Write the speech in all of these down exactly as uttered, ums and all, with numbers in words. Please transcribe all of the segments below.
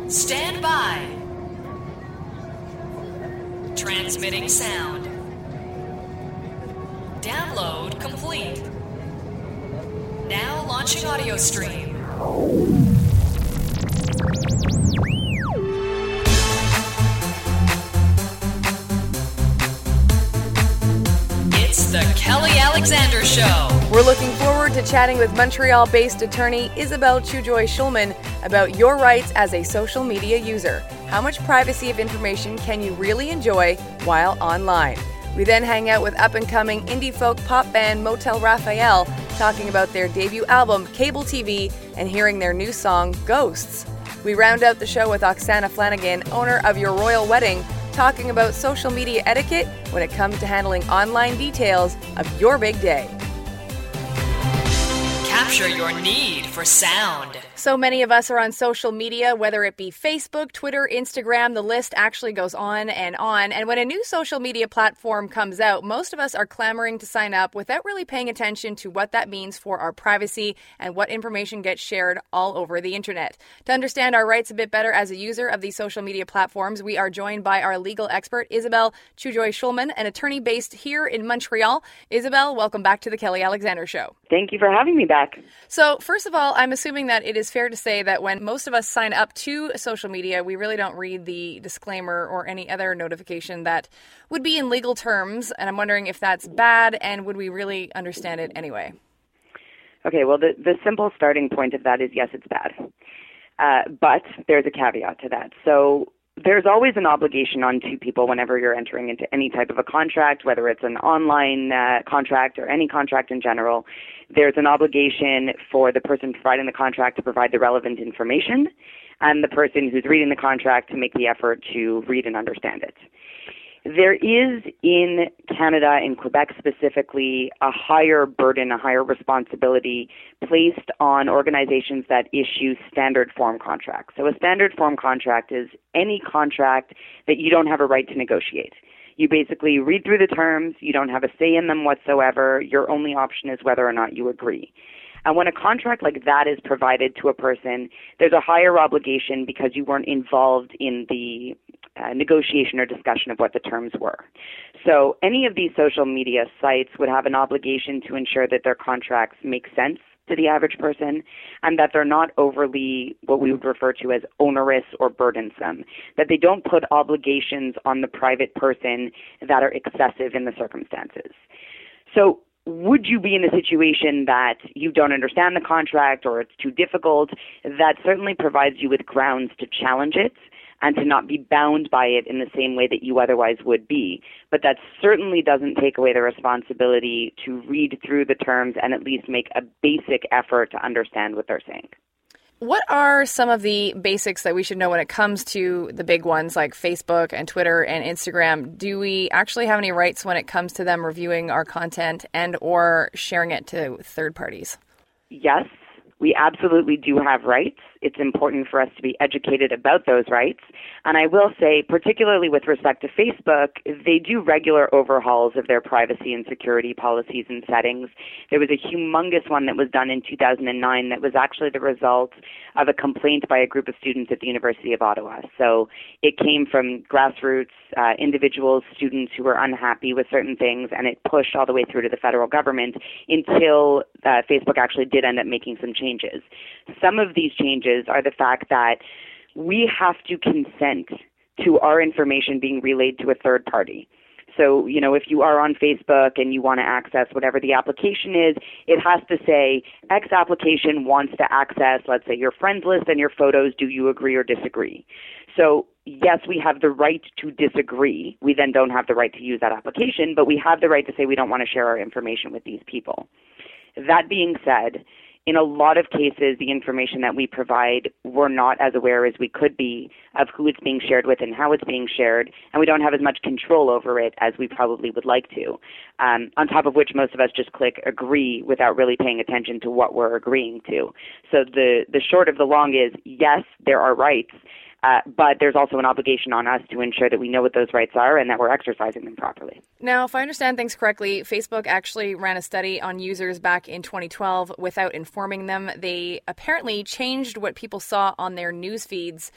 Stand by. Transmitting sound. Download complete. Now launching audio stream. It's the Kelly Alexander Show. We're looking forward to chatting with Montreal-based attorney Isabelle Choujoy-Schulman about your rights as a social media user. How much privacy of information can you really enjoy while online? We then hang out with up-and-coming indie folk pop band Motel Raphael, talking about their debut album, Cable T V, and hearing their new song, Ghosts. We round out the show with Oksana Flanagan, owner of Your Royal Wedding, talking about social media etiquette when it comes to handling online details of your big day. Capture your need for sound. So many of us are on social media, whether it be Facebook, Twitter, Instagram, the list actually goes on and on. And when a new social media platform comes out, most of us are clamoring to sign up without really paying attention to what that means for our privacy and what information gets shared all over the internet. To understand our rights a bit better as a user of these social media platforms, we are joined by our legal expert, Isabelle Choujoy-Schulman, an attorney based here in Montreal. Isabelle, welcome back to the Kelly Alexander Show. Thank you for having me back. So, first of all, I'm assuming that it is fair to say that when most of us sign up to social media, we really don't read the disclaimer or any other notification that would be in legal terms. And I'm wondering if that's bad, and would we really understand it anyway? Okay, well, the, the simple starting point of that is yes, it's bad. Uh, but there's a caveat to that. So there's always an obligation on two people whenever you're entering into any type of a contract, whether it's an online uh, contract or any contract in general. There's an obligation for the person providing the contract to provide the relevant information and the person who's reading the contract to make the effort to read and understand it. There is in Canada, in Quebec specifically, a higher burden, a higher responsibility placed on organizations that issue standard form contracts. So a standard form contract is any contract that you don't have a right to negotiate. You basically read through the terms, you don't have a say in them whatsoever, your only option is whether or not you agree. And when a contract like that is provided to a person, there's a higher obligation because you weren't involved in the uh, negotiation or discussion of what the terms were. So any of these social media sites would have an obligation to ensure that their contracts make sense to the average person and that they're not overly what we would refer to as onerous or burdensome, that they don't put obligations on the private person that are excessive in the circumstances. So would you be in a situation that you don't understand the contract or it's too difficult? That certainly provides you with grounds to challenge it and to not be bound by it in the same way that you otherwise would be. But that certainly doesn't take away the responsibility to read through the terms and at least make a basic effort to understand what they're saying. What are some of the basics that we should know when it comes to the big ones like Facebook and Twitter and Instagram? Do we actually have any rights when it comes to them reviewing our content and or sharing it to third parties? Yes, we absolutely do have rights. It's important for us to be educated about those rights. And I will say, particularly with respect to Facebook, they do regular overhauls of their privacy and security policies and settings. There was a humongous one that was done in two thousand nine that was actually the result of a complaint by a group of students at the University of Ottawa. So it came from grassroots uh, individuals, students who were unhappy with certain things, and it pushed all the way through to the federal government until uh, Facebook actually did end up making some changes. Some of these changes are the fact that we have to consent to our information being relayed to a third party. So, you know, if you are on Facebook and you want to access whatever the application is, it has to say X application wants to access, let's say, your friends list and your photos. Do you agree or disagree? So, yes, we have the right to disagree. We then don't have the right to use that application, but we have the right to say we don't want to share our information with these people. That being said, in a lot of cases, the information that we provide, we're not as aware as we could be of who it's being shared with and how it's being shared, and we don't have as much control over it as we probably would like to. Um, on top of which, most of us just click agree without really paying attention to what we're agreeing to. So the, the short of the long is, yes, there are rights, Uh, but there's also an obligation on us to ensure that we know what those rights are and that we're exercising them properly. Now, if I understand things correctly, Facebook actually ran a study on users back in twenty twelve without informing them. They apparently changed what people saw on their news feeds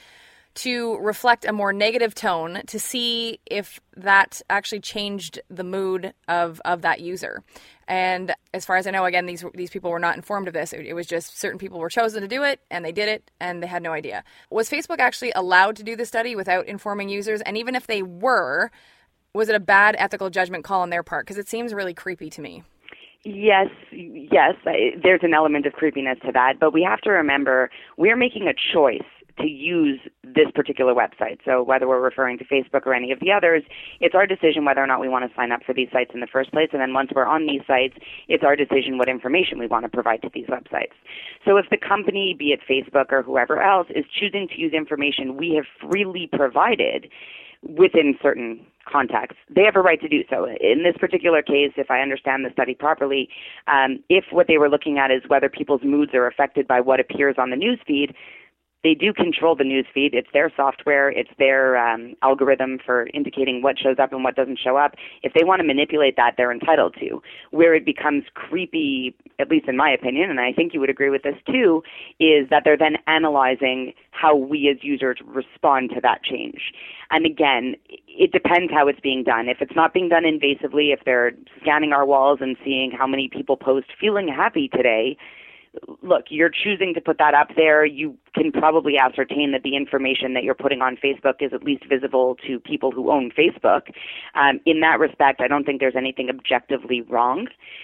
to reflect a more negative tone to see if that actually changed the mood of, of that user. And as far as I know, again, these these people were not informed of this. It, it was just certain people were chosen to do it, and they did it, and they had no idea. Was Facebook actually allowed to do the study without informing users? And even if they were, was it a bad ethical judgment call on their part? Because it seems really creepy to me. Yes, yes, I, there's an element of creepiness to that, but we have to remember we're making a choice to use this particular website. So whether we're referring to Facebook or any of the others, it's our decision whether or not we want to sign up for these sites in the first place. And then once we're on these sites, it's our decision what information we want to provide to these websites. So if the company, be it Facebook or whoever else, is choosing to use information we have freely provided within certain contexts, they have a right to do so. In this particular case, if I understand the study properly, um, if what they were looking at is whether people's moods are affected by what appears on the newsfeed, they do control the news feed. It's their software. It's their um, algorithm for indicating what shows up and what doesn't show up. If they want to manipulate that, they're entitled to. Where it becomes creepy, at least in my opinion, and I think you would agree with this too, is that they're then analyzing how we as users respond to that change. And again, it depends how it's being done. If it's not being done invasively, if they're scanning our walls and seeing how many people post feeling happy today, look, you're choosing to put that up there. You can probably ascertain that the information that you're putting on Facebook is at least visible to people who own Facebook. Um, in that respect, I don't think there's anything objectively wrong.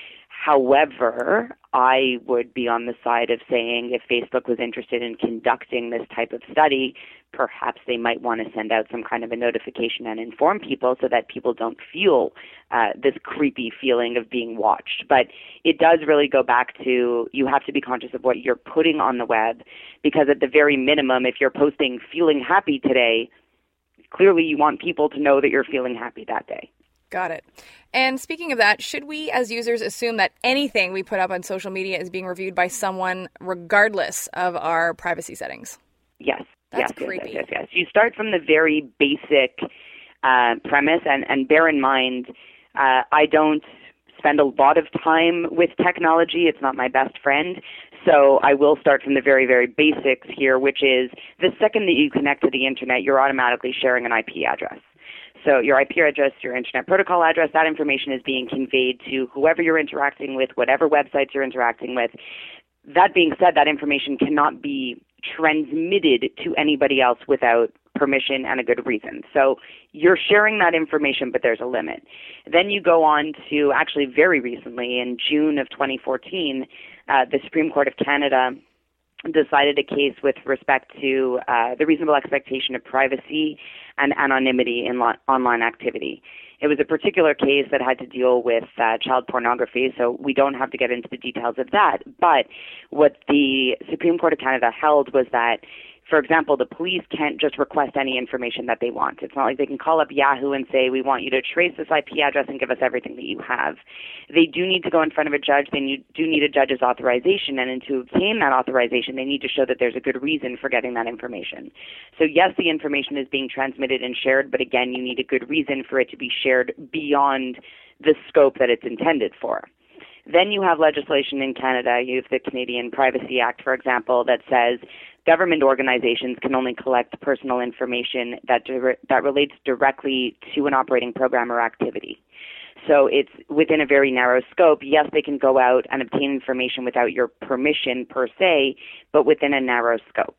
However, I would be on the side of saying if Facebook was interested in conducting this type of study, perhaps they might want to send out some kind of a notification and inform people so that people don't feel uh, this creepy feeling of being watched. But it does really go back to you have to be conscious of what you're putting on the web, because at the very minimum, if you're posting feeling happy today, clearly you want people to know that you're feeling happy that day. Got it. And speaking of that, should we as users assume that anything we put up on social media is being reviewed by someone regardless of our privacy settings? Yes. That's yes, creepy. Yes, yes, yes. You start from the very basic uh, premise, and, and bear in mind, uh, I don't spend a lot of time with technology. It's not my best friend. So I will start from the very, very basics here, which is the second that you connect to the internet, you're automatically sharing an I P address. So your I P address, your Internet Protocol address, that information is being conveyed to whoever you're interacting with, whatever websites you're interacting with. That being said, that information cannot be transmitted to anybody else without permission and a good reason. So you're sharing that information, but there's a limit. Then you go on to, actually very recently, in June of twenty fourteen, uh, the Supreme Court of Canada decided a case with respect to uh, the reasonable expectation of privacy and anonymity in lo- online activity. It was a particular case that had to deal with uh, child pornography, so we don't have to get into the details of that. But what the Supreme Court of Canada held was that, for example, the police can't just request any information that they want. It's not like they can call up Yahoo and say, we want you to trace this I P address and give us everything that you have. They do need to go in front of a judge. They need, do need a judge's authorization, and to obtain that authorization, they need to show that there's a good reason for getting that information. So yes, the information is being transmitted and shared, but again, you need a good reason for it to be shared beyond the scope that it's intended for. Then you have legislation in Canada. You have the Canadian Privacy Act, for example, that says government organizations can only collect personal information that dir- that relates directly to an operating program or activity. So it's within a very narrow scope. Yes, they can go out and obtain information without your permission per se, but within a narrow scope.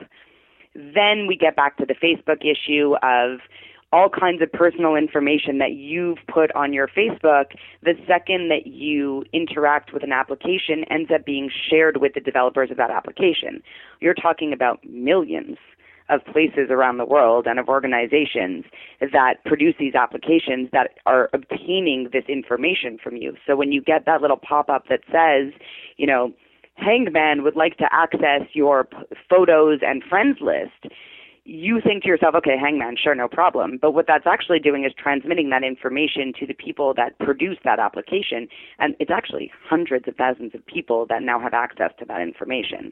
Then we get back to the Facebook issue of all kinds of personal information that you've put on your Facebook. The second that you interact with an application ends up being shared with the developers of that application. You're talking about millions of places around the world and of organizations that produce these applications that are obtaining this information from you. So when you get that little pop-up that says, you know, Hangman would like to access your p- photos and friends list, you think to yourself, okay, Hangman, sure, no problem. But what that's actually doing is transmitting that information to the people that produce that application. And it's actually hundreds of thousands of people that now have access to that information.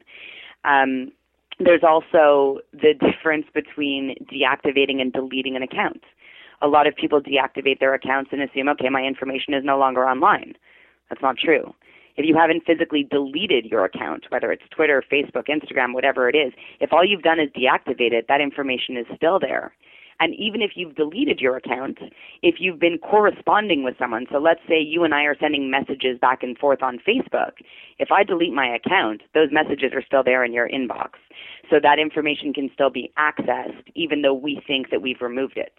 Um, there's also the difference between deactivating and deleting an account. A lot of people deactivate their accounts and assume, okay, my information is no longer online. That's not true. If you haven't physically deleted your account, whether it's Twitter, Facebook, Instagram, whatever it is, if all you've done is deactivate it, that information is still there. And even if you've deleted your account, if you've been corresponding with someone, so let's say you and I are sending messages back and forth on Facebook, if I delete my account, those messages are still there in your inbox. So that information can still be accessed, even though we think that we've removed it.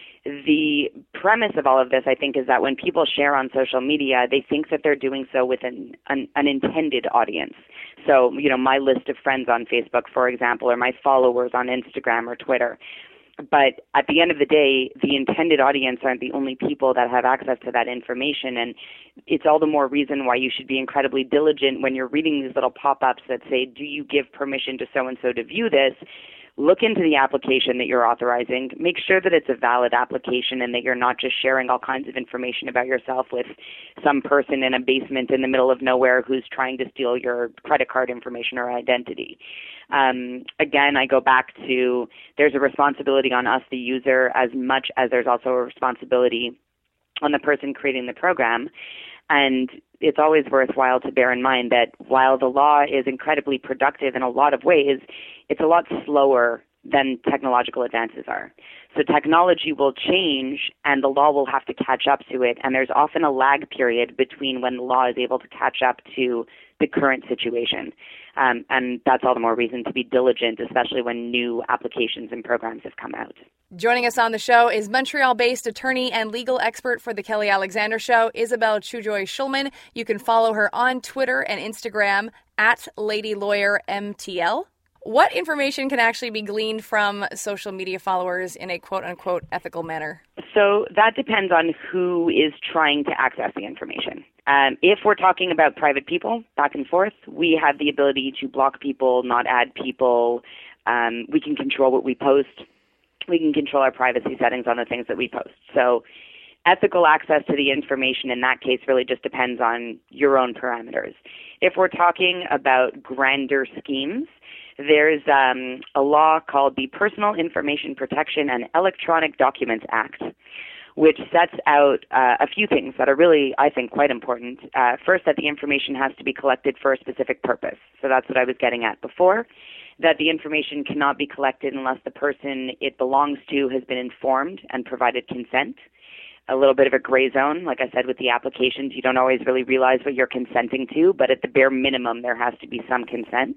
The premise of all of this, I think, is that when people share on social media, they think that they're doing so with an, an, an intended audience. So, you know, my list of friends on Facebook, for example, or my followers on Instagram or Twitter. But at the end of the day, the intended audience aren't the only people that have access to that information. And it's all the more reason why you should be incredibly diligent when you're reading these little pop-ups that say, do you give permission to so-and-so to view this? Look into the application that you're authorizing. Make sure that it's a valid application and that you're not just sharing all kinds of information about yourself with some person in a basement in the middle of nowhere who's trying to steal your credit card information or identity. Um, again, I go back to there's a responsibility on us, the user, as much as there's also a responsibility on the person creating the program. And it's always worthwhile to bear in mind that while the law is incredibly productive in a lot of ways, it's a lot slower than technological advances are. So technology will change and the law will have to catch up to it. And there's often a lag period between when the law is able to catch up to the current situation. Um, and that's all the more reason to be diligent, especially when new applications and programs have come out. Joining us on the show is Montreal-based attorney and legal expert for The Kelly Alexander Show, Isabelle Chewjoy-Schulman. You can follow her on Twitter and Instagram at Lady Lawyer M T L. What information can actually be gleaned from social media followers in a quote-unquote ethical manner? So that depends on who is trying to access the information. Um, if we're talking about private people, back and forth, we have the ability to block people, not add people. Um, we can control what we post. We can control our privacy settings on the things that we post. So ethical access to the information in that case really just depends on your own parameters. If we're talking about grander schemes, there's um, a law called the Personal Information Protection and Electronic Documents Act, which sets out uh, a few things that are really, I think, quite important. Uh, first, that the information has to be collected for a specific purpose. So that's what I was getting at before, that the information cannot be collected unless the person it belongs to has been informed and provided consent. A little bit of a gray zone. Like I said, with the applications, you don't always really realize what you're consenting to, but at the bare minimum, there has to be some consent.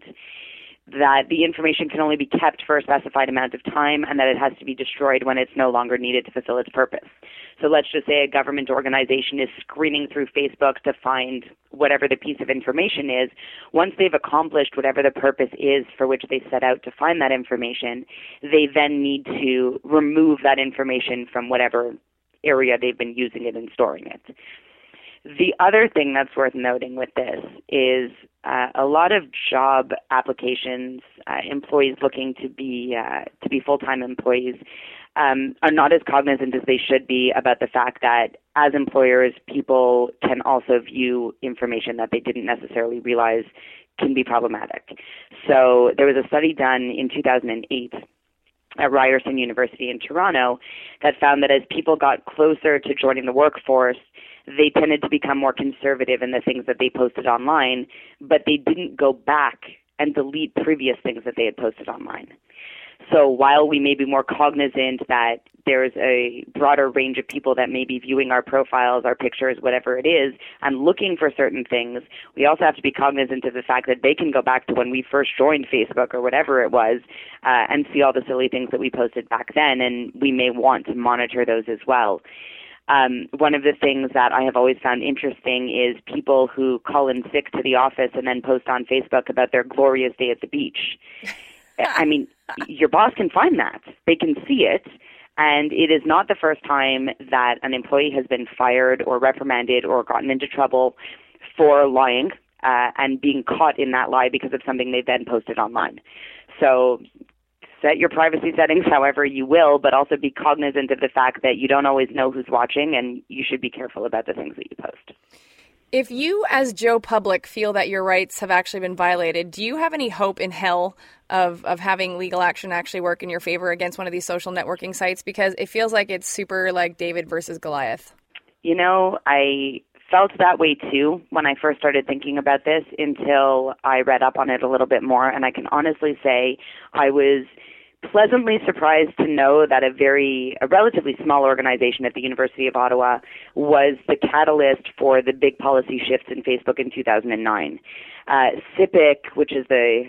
That the information can only be kept for a specified amount of time and that it has to be destroyed when it's no longer needed to fulfill its purpose. So let's just say a government organization is screening through Facebook to find whatever the piece of information is. Once they've accomplished whatever the purpose is for which they set out to find that information, they then need to remove that information from whatever area they've been using it and storing it. The other thing that's worth noting with this is uh, a lot of job applications, uh, employees looking to be uh, to be full-time employees, um, are not as cognizant as they should be about the fact that as employers, people can also view information that they didn't necessarily realize can be problematic. So there was a study done in two thousand eight at Ryerson University in Toronto that found that as people got closer to joining the workforce, they tended to become more conservative in the things that they posted online, but they didn't go back and delete previous things that they had posted online. So while we may be more cognizant that there's a broader range of people that may be viewing our profiles, our pictures, whatever it is, and looking for certain things, we also have to be cognizant of the fact that they can go back to when we first joined Facebook or whatever it was uh, and see all the silly things that we posted back then, and we may want to monitor those as well. Um, one of the things that I have always found interesting is people who call in sick to the office and then post on Facebook about their glorious day at the beach. I mean, your boss can find that. They can see it. And it is not the first time that an employee has been fired or reprimanded or gotten into trouble for lying uh, and being caught in that lie because of something they then posted online. So set your privacy settings however you will, but also be cognizant of the fact that you don't always know who's watching and you should be careful about the things that you post. If you, as Joe Public, feel that your rights have actually been violated, do you have any hope in hell of, of having legal action actually work in your favor against one of these social networking sites? Because it feels like it's super like David versus Goliath. You know, I felt that way too when I first started thinking about this until I read up on it a little bit more. And I can honestly say I was pleasantly surprised to know that a very, a relatively small organization at the University of Ottawa was the catalyst for the big policy shifts in Facebook in two thousand nine. Uh, C I P I C, which is the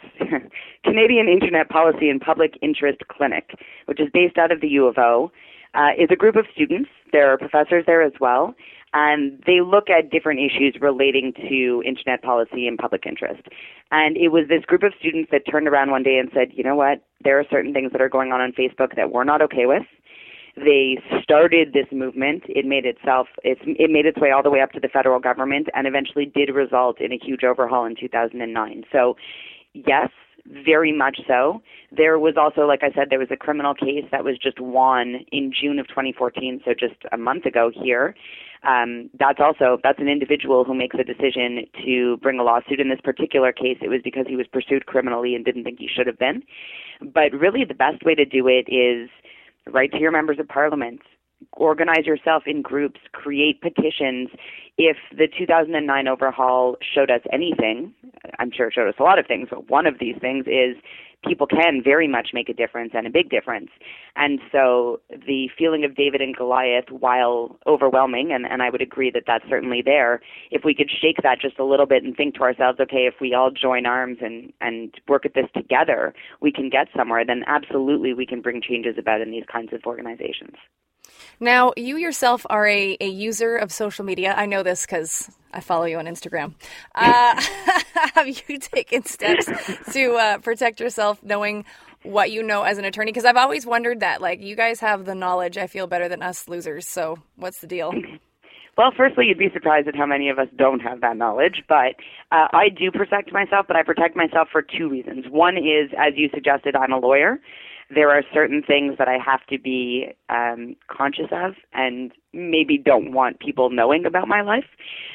Canadian Internet Policy and Public Interest Clinic, which is based out of the U of O, uh, is a group of students. There are professors there as well, and they look at different issues relating to internet policy and public interest. And it was this group of students that turned around one day and said, you know what, there are certain things that are going on on Facebook that we're not okay with. They started this movement. It made itself, it's, it made its way all the way up to the federal government and eventually did result in a huge overhaul in two thousand nine. So yes, very much so. There was also, like I said, there was a criminal case that was just won in June of twenty fourteen, so just a month ago here. Um, that's also, that's an individual who makes a decision to bring a lawsuit. In this particular case, it was because he was pursued criminally and didn't think he should have been. But really the best way to do it is write to your members of parliament, organize yourself in groups, create petitions. If the two thousand nine overhaul showed us anything, I'm sure it showed us a lot of things, but one of these things is people can very much make a difference and a big difference. And so the feeling of David and Goliath, while overwhelming, and, and I would agree that that's certainly there, if we could shake that just a little bit and think to ourselves, okay, if we all join arms and, and work at this together, we can get somewhere, then absolutely we can bring changes about in these kinds of organizations. Now, you yourself are a, a user of social media. I know this because I follow you on Instagram. Uh, have you taken steps to uh, protect yourself knowing what you know as an attorney? Because I've always wondered that. Like, you guys have the knowledge, I feel, better than us losers. So what's the deal? Well, firstly, you'd be surprised at how many of us don't have that knowledge. But uh, I do protect myself, but I protect myself for two reasons. One is, as you suggested, I'm a lawyer. There are certain things that I have to be um, conscious of and maybe don't want people knowing about my life.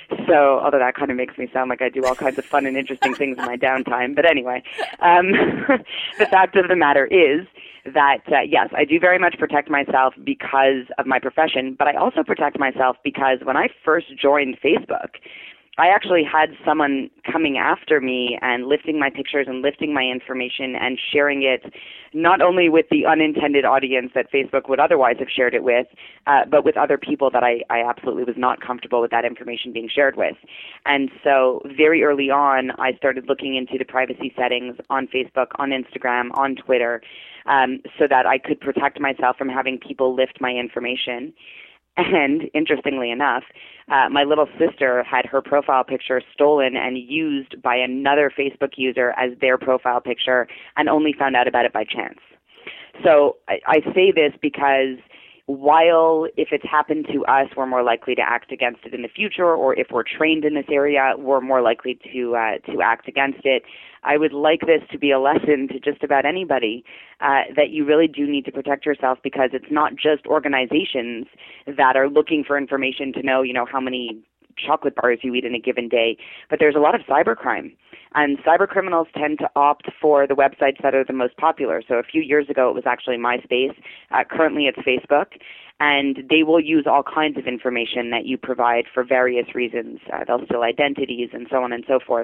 So, although that kind of makes me sound like I do all kinds of fun and interesting things in my downtime. But anyway, um, the fact of the matter is that, uh, yes, I do very much protect myself because of my profession, but I also protect myself because when I first joined Facebook, I actually had someone coming after me and lifting my pictures and lifting my information and sharing it not only with the unintended audience that Facebook would otherwise have shared it with, uh, but with other people that I, I absolutely was not comfortable with that information being shared with. And so very early on, I started looking into the privacy settings on Facebook, on Instagram, on Twitter, um, so that I could protect myself from having people lift my information. And interestingly enough, uh, my little sister had her profile picture stolen and used by another Facebook user as their profile picture and only found out about it by chance. So I, I say this because while if it's happened to us, we're more likely to act against it in the future, or if we're trained in this area, we're more likely to uh, to act against it. I would like this to be a lesson to just about anybody uh, that you really do need to protect yourself, because it's not just organizations that are looking for information to know, you know, how many chocolate bars you eat in a given day, but there's a lot of cybercrime. And cyber criminals tend to opt for the websites that are the most popular. So a few years ago, it was actually MySpace. Uh, currently, it's Facebook. And they will use all kinds of information that you provide for various reasons. Uh, they'll steal identities and so on and so forth.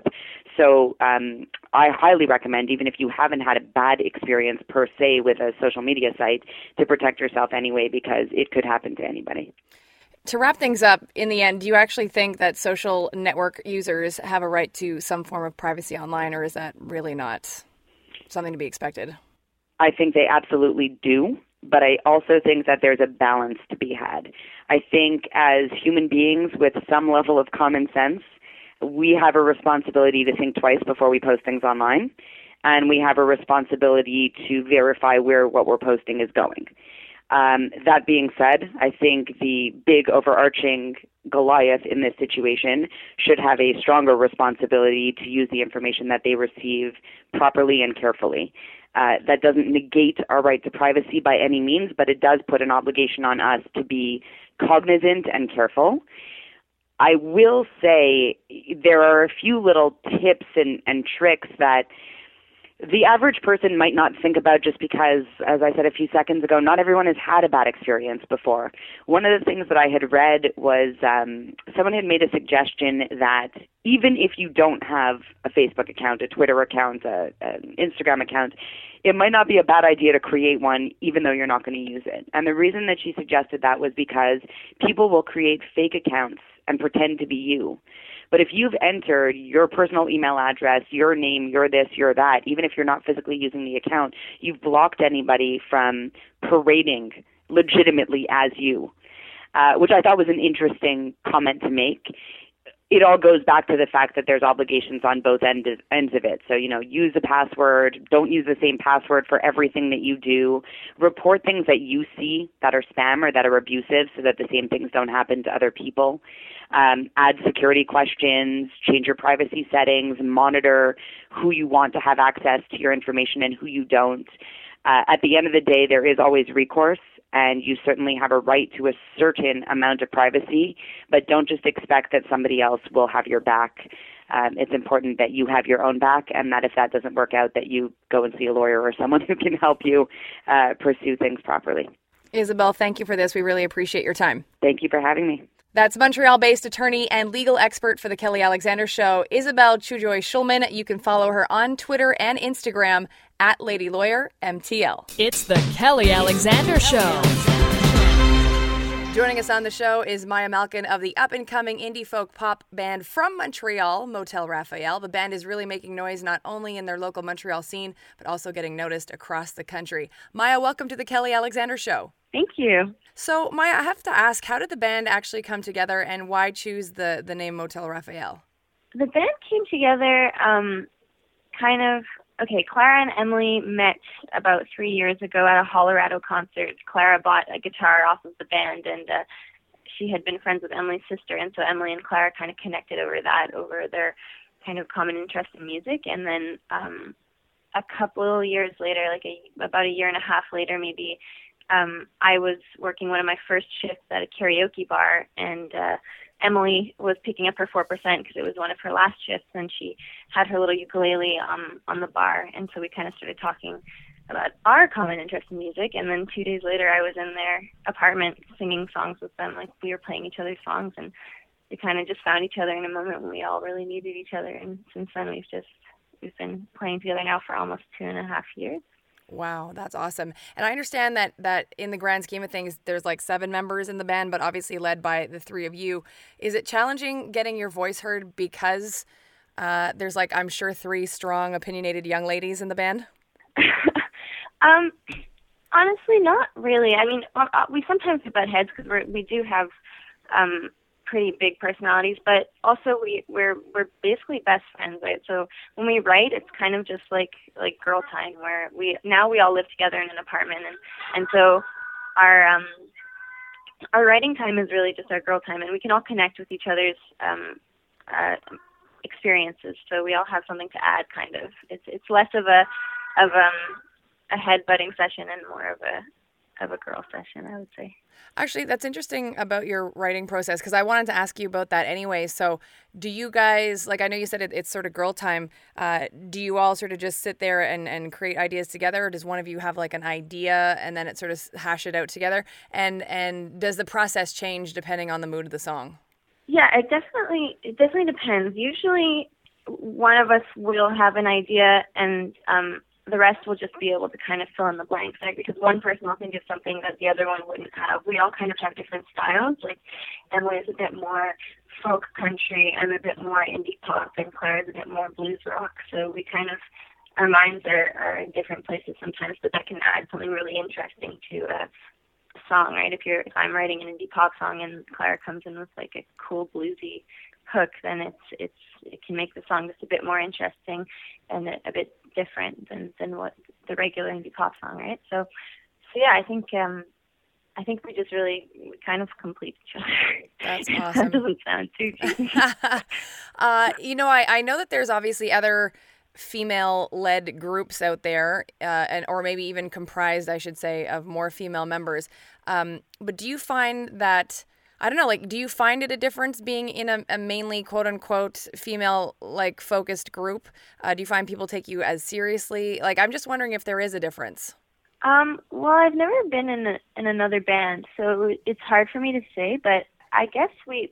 So um, I highly recommend, even if you haven't had a bad experience per se with a social media site, to protect yourself anyway, because it could happen to anybody. To wrap things up, in the end, do you actually think that social network users have a right to some form of privacy online, or is that really not something to be expected? I think they absolutely do, but I also think that there's a balance to be had. I think as human beings with some level of common sense, we have a responsibility to think twice before we post things online, and we have a responsibility to verify where what we're posting is going. Um, that being said, I think the big overarching Goliath in this situation should have a stronger responsibility to use the information that they receive properly and carefully. Uh, that doesn't negate our right to privacy by any means, but it does put an obligation on us to be cognizant and careful. I will say there are a few little tips and, and tricks that the average person might not think about, just because, as I said a few seconds ago, not everyone has had a bad experience before. One of the things that I had read was um, someone had made a suggestion that even if you don't have a Facebook account, a Twitter account, a, an Instagram account, it might not be a bad idea to create one even though you're not going to use it. And the reason that she suggested that was because people will create fake accounts and pretend to be you. But if you've entered your personal email address, your name, your this, your that, even if you're not physically using the account, you've blocked anybody from parading legitimately as you, uh, which I thought was an interesting comment to make. It all goes back to the fact that there's obligations on both end of, ends of it. So, you know, use a password. Don't use the same password for everything that you do. Report things that you see that are spam or that are abusive so that the same things don't happen to other people. Um, add security questions, change your privacy settings, monitor who you want to have access to your information and who you don't. Uh, at the end of the day, there is always recourse, and you certainly have a right to a certain amount of privacy, but don't just expect that somebody else will have your back. Um, it's important that you have your own back, and that if that doesn't work out, that you go and see a lawyer or someone who can help you uh, pursue things properly. Isabel, thank you for this. We really appreciate your time. Thank you for having me. That's Montreal-based attorney and legal expert for the Kelly Alexander Show, Isabel Chujoy-Schulman. You can follow her on Twitter and Instagram at Lady Lawyer M T L. It's the Kelly Alexander Show. Joining us on the show is Maya Malkin of the up-and-coming indie folk pop band from Montreal, Motel Raphael. The band is really making noise not only in their local Montreal scene, but also getting noticed across the country. Maya, welcome to the Kelly Alexander Show. Thank you. So, Maya, I have to ask, how did the band actually come together, and why choose the, the name Motel Raphael? The band came together um, kind of, okay, Clara and Emily met about three years ago at a Colorado concert. Clara bought a guitar off of the band, and uh, she had been friends with Emily's sister, and so Emily and Clara kind of connected over that, over their kind of common interest in music. And then um, a couple years later, like a, about a year and a half later maybe, Um, I was working one of my first shifts at a karaoke bar, and uh, Emily was picking up her four percent because it was one of her last shifts, and she had her little ukulele um, on the bar, and so we kind of started talking about our common interest in music. And then two days later, I was in their apartment singing songs with them, like we were playing each other's songs, and we kind of just found each other in a moment when we all really needed each other. And since then, we've just we've been playing together now for almost two and a half years. Wow, that's awesome. And I understand that that in the grand scheme of things, there's like seven members in the band, but obviously led by the three of you. Is it challenging getting your voice heard because uh, there's like, I'm sure, three strong, opinionated young ladies in the band? um, honestly, not really. I mean, we sometimes butt heads because we we do have um, pretty big personalities, but also we we're we're basically best friends, right? So when we write, it's kind of just like like girl time, where we now we all live together in an apartment, and and so our um our writing time is really just our girl time, and we can all connect with each other's um uh experiences, so we all have something to add. Kind of it's it's less of a of um a head-butting session and more of a of a girl session, I would say. Actually, that's interesting about your writing process, because I wanted to ask you about that anyway. So do you guys, like I know you said it, it's sort of girl time, uh, do you all sort of just sit there and, and create ideas together, or does one of you have like an idea and then it sort of hash it out together? And and does the process change depending on the mood of the song? Yeah, it definitely it definitely depends. Usually one of us will have an idea, and um the rest will just be able to kind of fill in the blanks, right? Because one person will think of something that the other one wouldn't have. We all kind of have different styles. Like Emily's a bit more folk country, I'm a bit more indie pop, and Claire's a bit more blues rock. So we kind of, our minds are, are in different places sometimes, but that can add something really interesting to a song, right? If you're, if I'm writing an indie pop song and Claire comes in with like a cool bluesy hook, then it's it's it can make the song just a bit more interesting and a, a bit different than, than what the regular indie pop song, right? So, so yeah, I think um, I think we just really we kind of complete each other. That's awesome. That doesn't sound too cheesy. uh, you know, I, I know that there's obviously other female-led groups out there, uh, and or maybe even comprised, I should say, of more female members. Um, but do you find that I don't know, like, do you find it a difference being in a, a mainly quote-unquote female, like, focused group? Uh, do you find people take you as seriously? Like, I'm just wondering if there is a difference. Um, well, I've never been in a, in another band, so it's hard for me to say, but I guess we,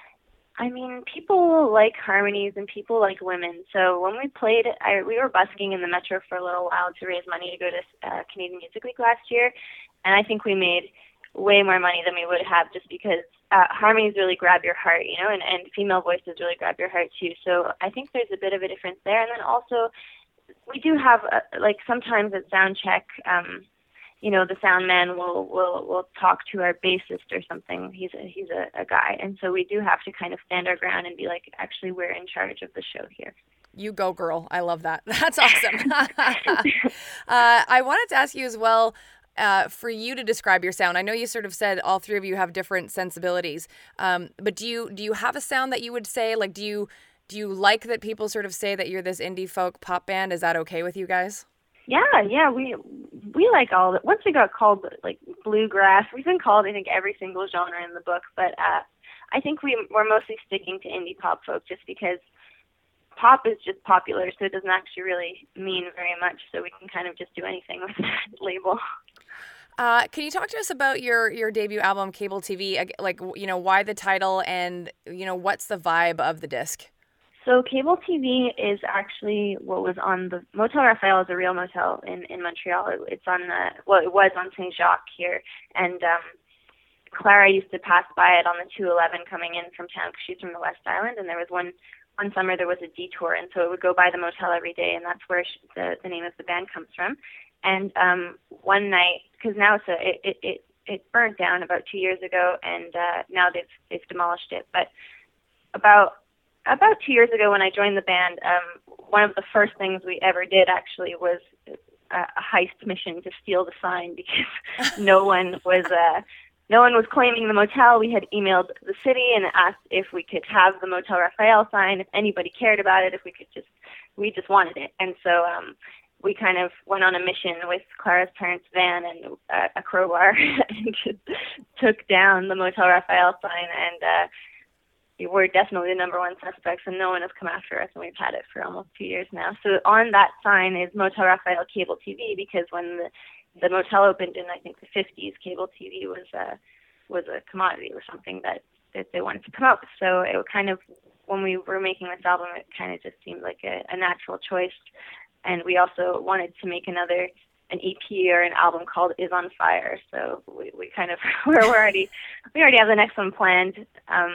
I mean, people like harmonies and people like women. So when we played, I, we were busking in the Metro for a little while to raise money to go to uh, Canadian Music Week last year, and I think we made way more money than we would have just because uh, harmonies really grab your heart, you know, and, and female voices really grab your heart too. So I think there's a bit of a difference there. And then also we do have, uh, like sometimes at sound check, um, you know, the sound man will, will, will talk to our bassist or something. He's a, he's a, a guy. And so we do have to kind of stand our ground and be like, actually, we're in charge of the show here. You go, girl. I love that. That's awesome. uh, I wanted to ask you as well, Uh, for you to describe your sound. I know you sort of said all three of you have different sensibilities, um, but do you do you have a sound that you would say, like, do you do you like that people sort of say that you're this indie folk pop band? Is that okay with you guys? Yeah, yeah, we we like all of it. Once we got called like bluegrass, we've been called I think every single genre in the book, but uh, I think we we're mostly sticking to indie pop folk just because pop is just popular, so it doesn't actually really mean very much. So we can kind of just do anything with that label. Uh, can you talk to us about your, your debut album, Cable T V? Like, you know, why the title and, you know, what's the vibe of the disc? So Cable T V is actually what was on the Motel Raphael is a real motel in, in Montreal. It, it's on the, well, it was on Saint Jacques here. And um, Clara used to pass by it on the two eleven coming in from town because she's from the West Island. And there was one, one summer there was a detour. And so it would go by the motel every day. And that's where she, the, the name of the band comes from. And um, one night, because now it's a, it, it, it, it burnt down about two years ago, and uh, now they've they've demolished it. But about about two years ago, when I joined the band, um, one of the first things we ever did actually was a, a heist mission to steal the sign because no one was uh, no one was claiming the motel. We had emailed the city and asked if we could have the Motel Raphael sign, if anybody cared about it, if we could just we just wanted it, and so. Um, We kind of went on a mission with Clara's parents' van and uh, a crowbar and just took down the Motel Raphael sign. And uh, we're definitely the number one suspects, and no one has come after us, and we've had it for almost two years now. So on that sign is Motel Raphael Cable T V because when the, the motel opened in, I think, the fifties, cable T V was, uh, was a commodity or something that, that they wanted to come out with. So it kind of, when we were making this album, it kind of just seemed like a, a natural choice. And we also wanted to make another, an E P or an album called Is on Fire. So we, we kind of, we're already, we already have the next one planned. Um,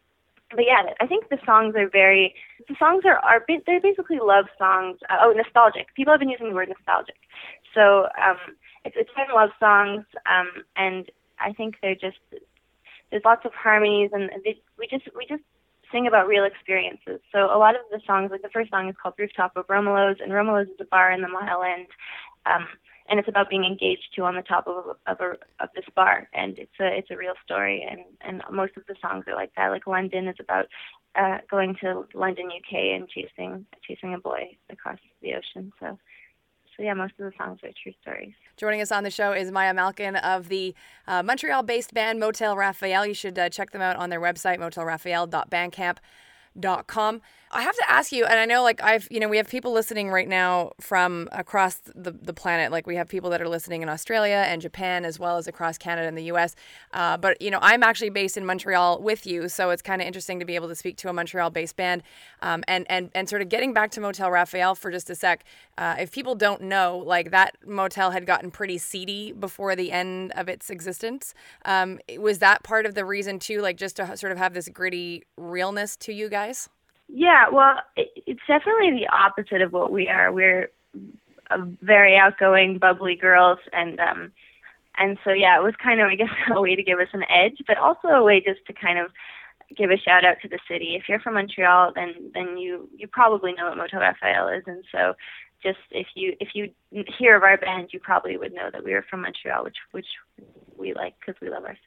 but yeah, I think the songs are very, the songs are, are they're basically love songs. Uh, oh, nostalgic. People have been using the word nostalgic. So um, it's, it's been love songs. Um, and I think they're just, there's lots of harmonies, and they, we just, we just, sing about real experiences. So a lot of the songs, like the first song is called Rooftop of Romelo's, and Romelo's is a bar in the Mile End, um, and it's about being engaged to on the top of a, of, a, of this bar, and it's a it's a real story, and, and most of the songs are like that. Like London is about uh, going to London, U K, and chasing chasing a boy across the ocean. So. So yeah, most of the songs are true stories. Joining us on the show is Maya Malkin of the uh, Montreal-based band Motel Raphael. You should uh, check them out on their website, motel raphael dot bandcamp dot com. I have to ask you, and I know like I've, you know, we have people listening right now from across the, the planet. Like we have people that are listening in Australia and Japan, as well as across Canada and the U S. Uh, but, you know, I'm actually based in Montreal with you. So it's kind of interesting to be able to speak to a Montreal-based band. Um, and, and, and sort of getting back to Motel Raphael for just a sec. Uh, if people don't know, like that motel had gotten pretty seedy before the end of its existence. Um, was that part of the reason too, like just to sort of have this gritty realness to you guys? Yeah, well, it, it's definitely the opposite of what we are. We're a very outgoing, bubbly girls, and um, and so yeah, it was kind of, I guess, a way to give us an edge, but also a way just to kind of give a shout out to the city. If you're from Montreal, then then you you probably know what Motel Raphael is, and so just if you if you hear of our band, you probably would know that we were from Montreal, which which we like because we love our city.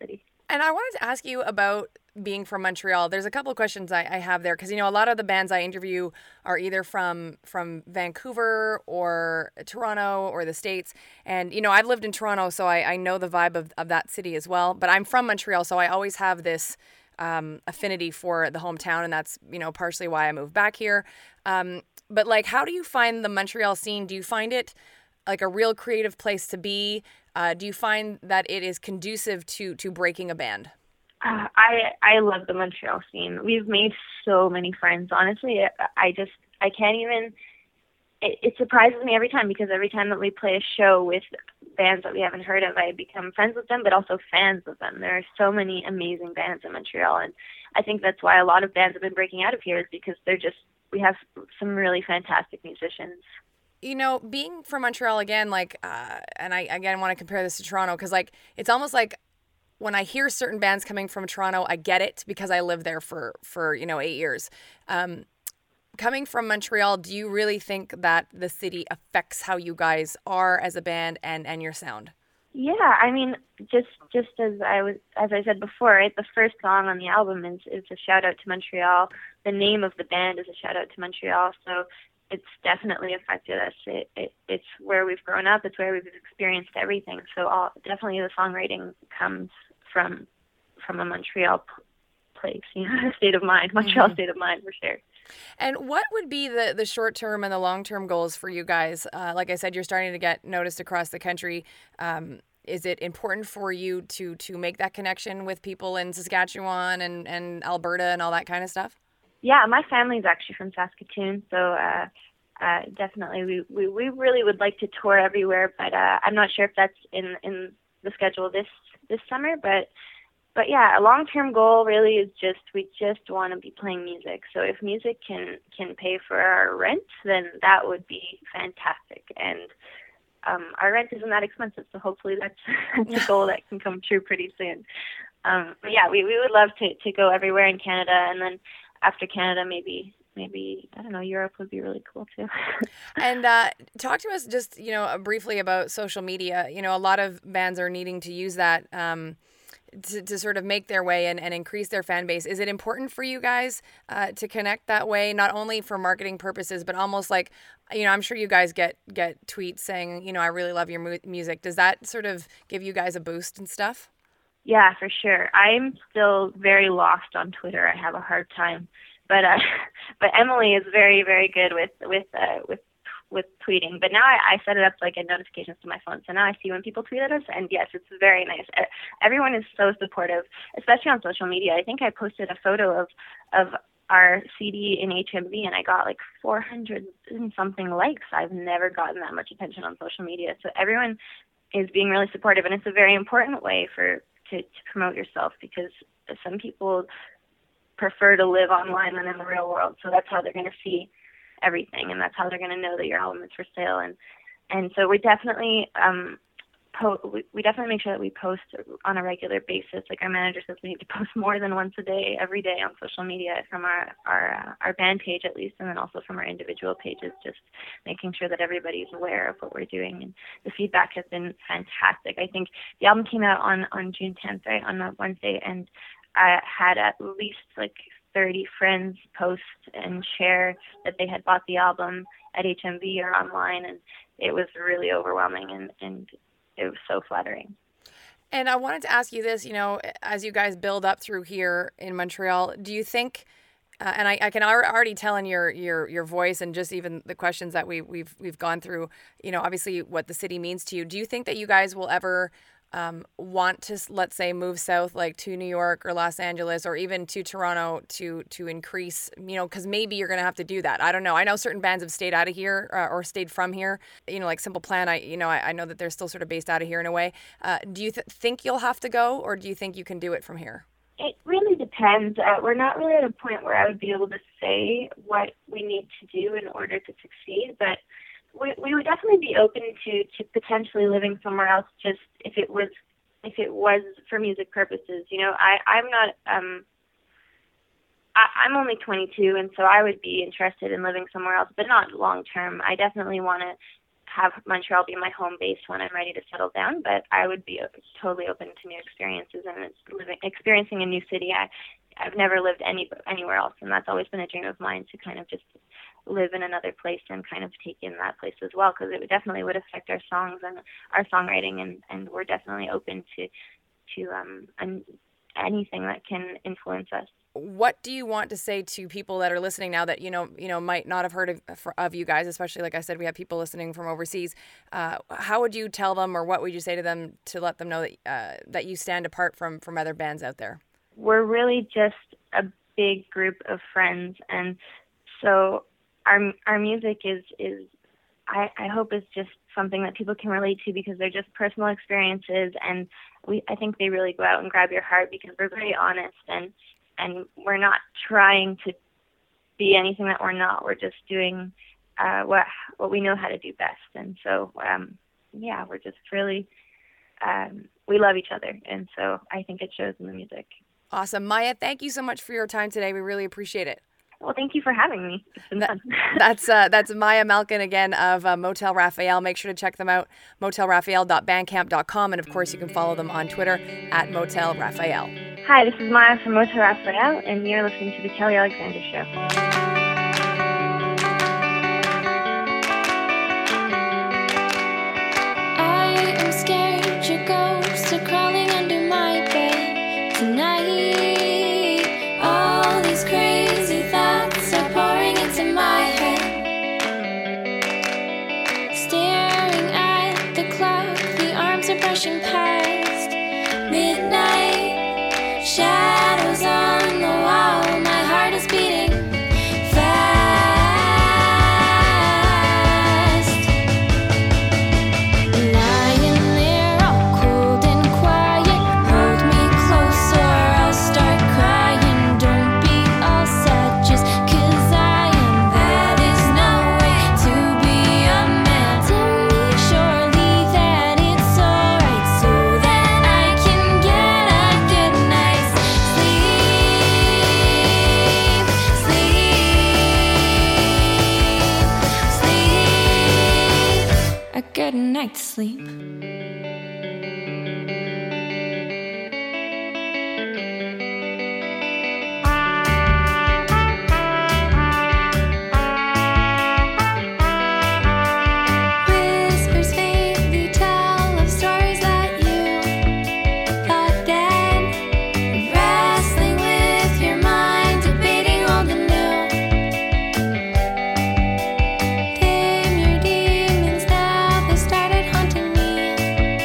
And I wanted to ask you about being from Montreal. There's a couple of questions I, I have there because, you know, a lot of the bands I interview are either from from Vancouver or Toronto or the States. And, you know, I've lived in Toronto, so I, I know the vibe of, of that city as well. But I'm from Montreal, so I always have this um, affinity for the hometown. And that's, you know, partially why I moved back here. Um, but, like, how do you find the Montreal scene? Do you find it like a real creative place to be? Uh, do you find that it is conducive to to breaking a band? Uh, I I love the Montreal scene. We've made so many friends. Honestly, I just I can't even. It, it surprises me every time because every time that we play a show with bands that we haven't heard of, I become friends with them, but also fans of them. There are so many amazing bands in Montreal, and I think that's why a lot of bands have been breaking out of here is because they're just we have some really fantastic musicians. You know, being from Montreal again, like, uh, and I again want to compare this to Toronto because, like, it's almost like when I hear certain bands coming from Toronto, I get it because I lived there for, for you know, eight years. Um, coming from Montreal, do you really think that the city affects how you guys are as a band and, and your sound? Yeah, I mean, just just as I was, as I said before, right, the first song on the album is, is a shout out to Montreal. The name of the band is a shout out to Montreal. So it's definitely affected us. It, it it's where we've grown up. It's where we've experienced everything. So all, definitely the songwriting comes from from a Montreal p- place, you know, state of mind, Montreal mm-hmm. state of mind for sure. And what would be the, the short-term and the long-term goals for you guys? Uh, like I said, you're starting to get noticed across the country. Um, is it important for you to to make that connection with people in Saskatchewan and, and Alberta and all that kind of stuff? Yeah, my family's actually from Saskatoon, so uh, uh, definitely we, we, we really would like to tour everywhere, but uh, I'm not sure if that's in in the schedule this this summer. But but yeah, a long-term goal really is just we just want to be playing music. So if music can can pay for our rent, then that would be fantastic. And um, our rent isn't that expensive, so hopefully that's, that's a goal that can come true pretty soon. Um, but yeah, we, we would love to, to go everywhere in Canada, and then after Canada, maybe, maybe I don't know, Europe would be really cool too. And uh, talk to us just, you know, briefly about social media. You know, a lot of bands are needing to use that um, to, to sort of make their way and, and increase their fan base. Is it important for you guys uh, to connect that way, not only for marketing purposes, but almost like, you know, I'm sure you guys get, get tweets saying, you know, I really love your mu- music. Does that sort of give you guys a boost and stuff? Yeah, for sure. I'm still very lost on Twitter. I have a hard time, but uh, but Emily is very, very good with with uh, with with tweeting. But now I, I set it up so I get notifications to my phone, so now I see when people tweet at us. And yes, it's very nice. Everyone is so supportive, especially on social media. I think I posted a photo of of our C D in H M V, and I got like four hundred and something likes. I've never gotten that much attention on social media. So everyone is being really supportive, and it's a very important way for To, to promote yourself, because some people prefer to live online than in the real world. So that's how they're going to see everything, and that's how they're going to know that your album is for sale. And and so we definitely um, po- we, we definitely make sure that we post on a regular basis. Like our manager says, we need to post more than once a day, every day on social media from our our uh, our band page at least, and then also from our individual pages, just making sure that everybody's aware of what we're doing. And the feedback has been fantastic. I think the album came out on on June tenth, right, on a Wednesday, and I had at least like thirty friends post and share that they had bought the album at H M V or online, and it was really overwhelming, and and it was so flattering. And I wanted to ask you this, you know, as you guys build up through here in Montreal, do you think, uh, and I, I can already tell in your, your, your voice and just even the questions that we, we've we've gone through, you know, obviously what the city means to you. Do you think that you guys will ever um, want to, let's say, move south, like to New York or Los Angeles or even to Toronto to to increase, you know, because maybe you're going to have to do that. I don't know. I know certain bands have stayed out of here uh, or stayed from here, you know, like Simple Plan. I, you know, I, I know that they're still sort of based out of here in a way. Uh, do you th- think you'll have to go, or do you think you can do it from here? It really depends. Uh, we're not really at a point where I would be able to say what we need to do in order to succeed, but we, we would definitely be open to, to potentially living somewhere else, just if it was if it was for music purposes. You know, I, I'm not um I, I'm only twenty-two, and so I would be interested in living somewhere else, but not long term. I definitely want to have Montreal be my home base when I'm ready to settle down, but I would be totally open to new experiences and it's living, experiencing a new city. I, I've never lived any anywhere else, and that's always been a dream of mine to kind of just live in another place and kind of take in that place as well, because it would definitely would affect our songs and our songwriting, and, and we're definitely open to to um an, anything that can influence us. What do you want to say to people that are listening now that, you know, you know, might not have heard of, of you guys, especially, like I said, we have people listening from overseas. Uh, how would you tell them, or what would you say to them to let them know that uh, that you stand apart from, from other bands out there? We're really just a big group of friends, and so our our music is, is I, I hope is just something that people can relate to, because they're just personal experiences, and we I think they really go out and grab your heart because we're very honest, and and we're not trying to be anything that we're not. We're just doing uh, what what we know how to do best. And so, um, yeah, we're just really, um, we love each other. And so I think it shows in the music. Awesome. Maya, thank you so much for your time today. We really appreciate it. Well, thank you for having me. It's been that, fun. that's uh, that's Maya Malkin again of uh, Motel Raphael. Make sure to check them out, motel raphael dot bandcamp dot com. And of course, you can follow them on Twitter at Motel Raphael. Hi, this is Maya from Motel Raphael, and you're listening to The Kelly Alexander Show. I am scared your ghosts are crawling under my bed tonight. All these crazy thoughts are pouring into my head. Staring at the clock, the arms are brushing past midnight. Shadows on the wall, my heart is beating fast. Lying there all cold and quiet, hold me closer, I'll start crying. Don't be all sad just 'cause I am. That is no way to be a man. Tell me surely that it's alright, so that I can get a good night's sleep. Sleep, sleep, a good night's sleep. Whispers faintly tell of stories that you thought dead, wrestling with your mind, debating old and new. Dim your demons now, they started haunting me.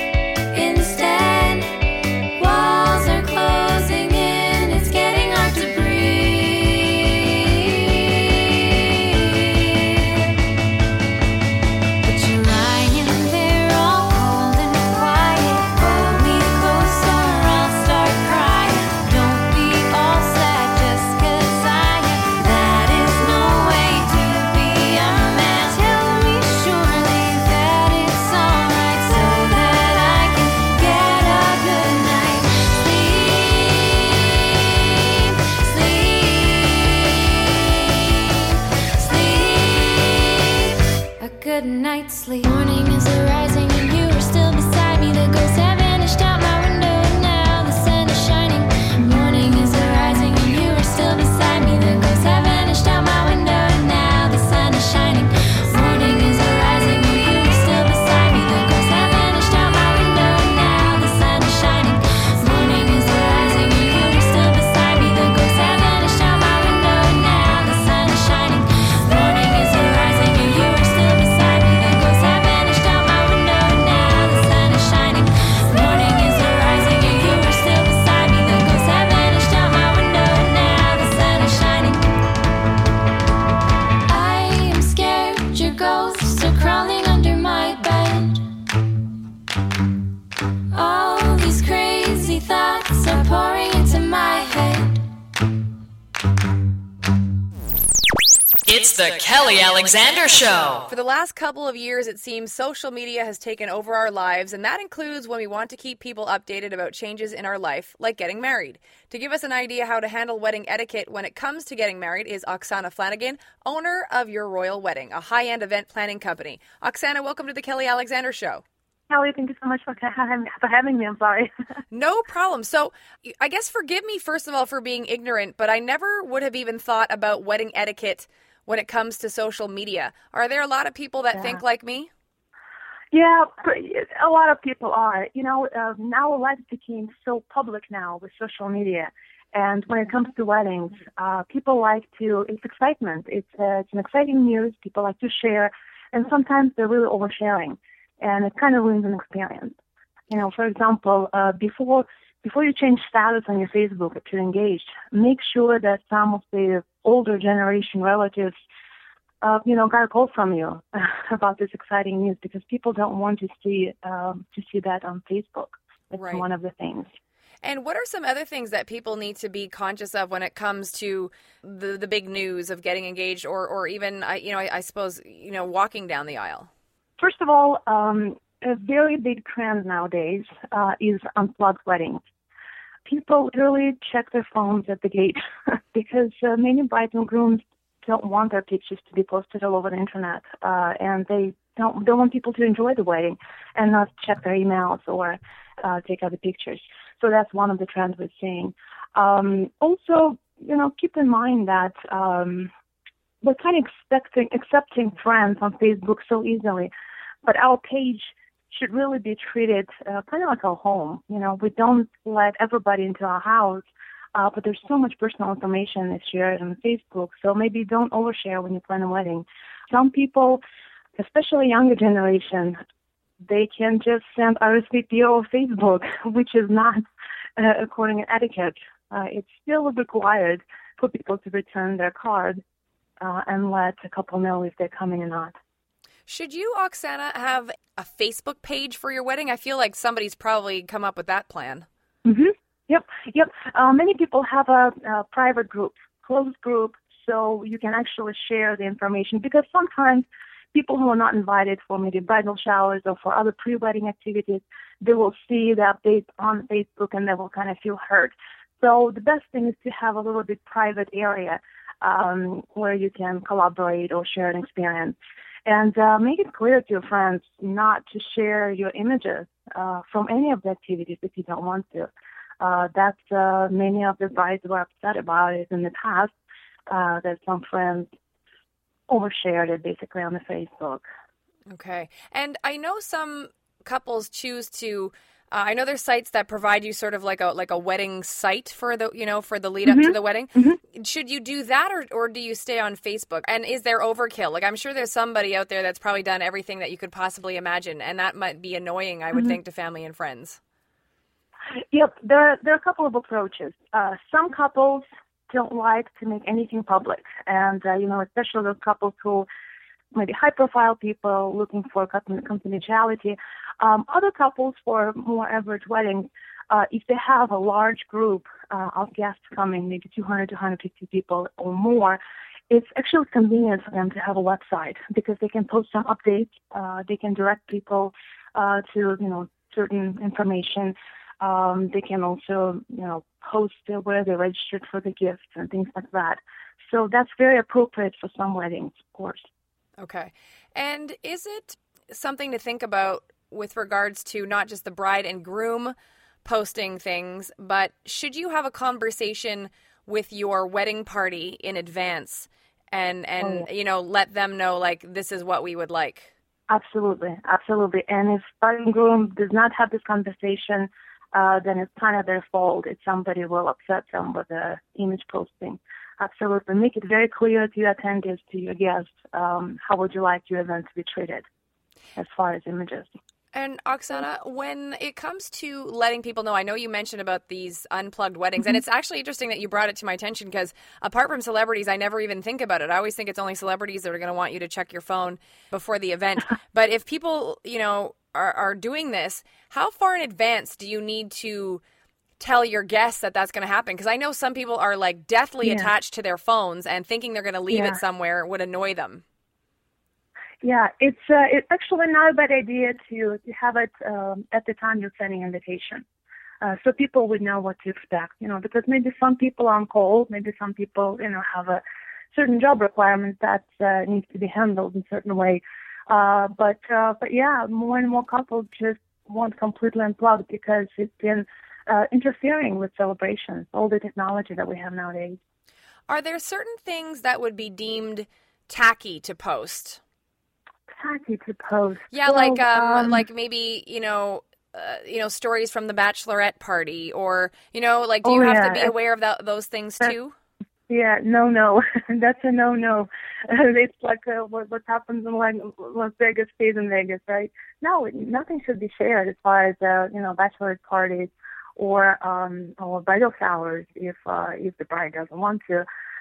the Kelly Alexander Show. For the last couple of years, it seems social media has taken over our lives, and that includes when we want to keep people updated about changes in our life, like getting married. To give us an idea how to handle wedding etiquette when it comes to getting married is Oksana Flanagan, owner of Your Royal Wedding, a high-end event planning company. Oksana, welcome to the Kelly Alexander Show. Kelly, thank you so much for having, for having me. I'm sorry. No problem. So I guess forgive me, first of all, for being ignorant, but I never would have even thought about wedding etiquette when it comes to social media. Are there a lot of people that yeah. think like me? Yeah, a lot of people are. You know, uh, now life became so public now with social media. And when it comes to weddings, uh, people like to, it's excitement. It's, uh, it's an exciting news. People like to share. And sometimes they're really oversharing. And it kind of ruins an experience. You know, for example, uh, before before you change status on your Facebook if you're engaged, make sure that some of the older generation relatives, uh, you know, got a call from you about this exciting news because people don't want to see um, to see that on Facebook. That's right. One of the things. And what are some other things that people need to be conscious of when it comes to the the big news of getting engaged, or or even, you know, I, I suppose, you know, walking down the aisle? First of all, um, a very big trend nowadays uh, is unplugged weddings. People really check their phones at the gate because uh, many brides and grooms don't want their pictures to be posted all over the internet, uh, and they don't, don't want people to enjoy the wedding and not check their emails or uh, take other pictures. So that's one of the trends we're seeing. Um, also, you know, keep in mind that um, we're kind of expecting, accepting friends on Facebook so easily, but our page should really be treated uh, kind of like our home. You know, we don't let everybody into our house, uh, but there's so much personal information that's shared on Facebook, so maybe don't overshare when you plan a wedding. Some people, especially younger generation, they can just send R S V P over Facebook, which is not uh, according to etiquette. Uh, it's still required for people to return their card Uh, and let a couple know if they're coming or not. Should you, Oksana, have a Facebook page for your wedding? I feel like somebody's probably come up with that plan. Mm-hmm. Yep, yep. Uh, many people have a, a private group, closed group, so you can actually share the information because sometimes people who are not invited for maybe bridal showers or for other pre-wedding activities, they will see the updates on Facebook and they will kind of feel hurt. So the best thing is to have a little bit private area Um, where you can collaborate or share an experience. And uh, make it clear to your friends not to share your images uh, from any of the activities if you don't want to. Uh, that's uh, many of the brides were upset about it in the past, uh, that some friends overshared it basically on the Facebook. Okay. And I know some couples choose to Uh, I know there's sites that provide you sort of like a like a wedding site for the, you know, for the lead up mm-hmm. to the wedding. Mm-hmm. Should you do that, or, or do you stay on Facebook? And is there overkill? Like, I'm sure there's somebody out there that's probably done everything that you could possibly imagine, and that might be annoying, I would mm-hmm. think, to family and friends. Yep, there, there are a couple of approaches. Uh, some couples don't like to make anything public, and, uh, you know, especially those couples who maybe high-profile people looking for confidentiality. Um, other couples for more average weddings, uh, if they have a large group uh, of guests coming, maybe two hundred to one hundred fifty people or more, it's actually convenient for them to have a website because they can post some updates. Uh, they can direct people uh, to, you know, certain information. Um, they can also, you know, post where they registered for the gifts and things like that. So that's very appropriate for some weddings, of course. Okay. And is it something to think about with regards to not just the bride and groom posting things, but should you have a conversation with your wedding party in advance and, and oh, yeah. you know, let them know, like, this is what we would like? Absolutely. Absolutely. And if bride and groom does not have this conversation, uh, then it's kind of their fault if somebody will upset them with the image posting. Absolutely. Make it very clear to your attendees, to your guests, um, how would you like your event to be treated as far as images. And Oksana, when it comes to letting people know, I know you mentioned about these unplugged weddings, mm-hmm. and it's actually interesting that you brought it to my attention because apart from celebrities, I never even think about it. I always think it's only celebrities that are going to want you to check your phone before the event. But if people, you know, are, are doing this, how far in advance do you need to tell your guests that that's going to happen? Because I know some people are like deathly Yeah. attached to their phones, and thinking they're going to leave Yeah. it somewhere would annoy them. Yeah, it's uh, it's actually not a bad idea to, to have it um, at the time you're sending invitation, uh, so people would know what to expect. You know, because maybe some people are on call, maybe some people you know have a certain job requirement that uh, needs to be handled in a certain way. Uh, but uh, but yeah, more and more couples just want completely unplugged because it's been uh, interfering with celebrations, all the technology that we have nowadays. Are there certain things that would be deemed tacky to post? Tacky to post. Yeah, Well, like um, um, like maybe you know, uh, you know, stories from the bachelorette party, or you know, like do Oh, you have yeah. to be aware of that, those things That- too? Yeah, no, no, that's a no-no. It's like uh, what, what happens in like Las Vegas stays in Vegas, right? No, nothing should be shared as far as uh, you know, bachelorette parties or um or bridal showers if uh, if the bride doesn't want to.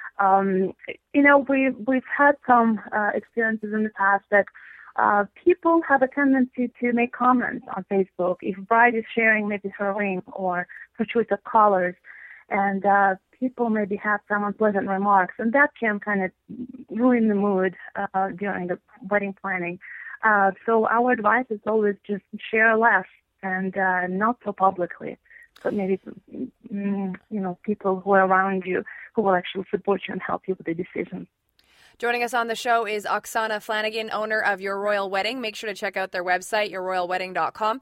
Um, you know, we we've had some uh, experiences in the past that uh, people have a tendency to make comments on Facebook if bride is sharing maybe her ring or her choice of colors. And uh, people maybe have some unpleasant remarks, and that can kind of ruin the mood uh, during the wedding planning. Uh, so our advice is always just share less and uh, not so publicly, but maybe mm, you know people who are around you who will actually support you and help you with the decision. Joining us on the show is Oksana Flanagan, owner of Your Royal Wedding. Make sure to check out their website, your royal wedding dot com.